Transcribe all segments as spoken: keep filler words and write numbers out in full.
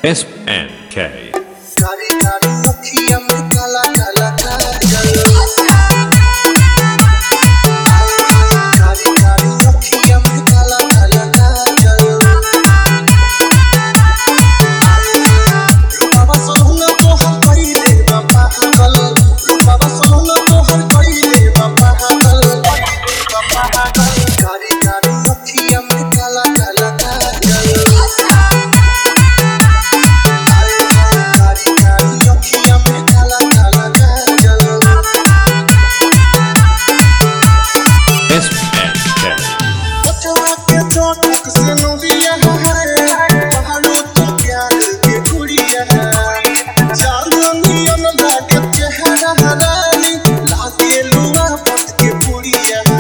S N K. कारी कारी अखियाँ में काला काला काजल, कारी कारी अखियाँ में काला काला काजल, रूपावा सोहना तोहर कइले बा पागल, रूपावा सोहना तोहर कइले बा पागल, कारी कारी अखियाँ में काला काला काजल। चोटक से नूरिया है पहाड़ों तो प्यार के कुड़िया है चांदनियन लागे चेहरा हरानी लागे लुआ पत के पुड़िया है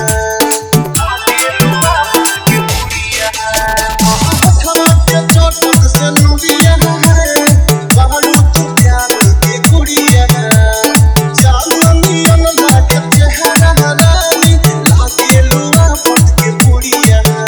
लागे लुआ पत के पुड़िया है पहाड़ों के चोटक से नूरिया है पहाड़ों तो प्यार के कुड़िया है चांदनियन लागे चेहरा हरानी लागे लुआ पत के पुड़िया है।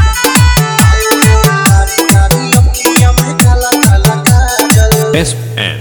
S N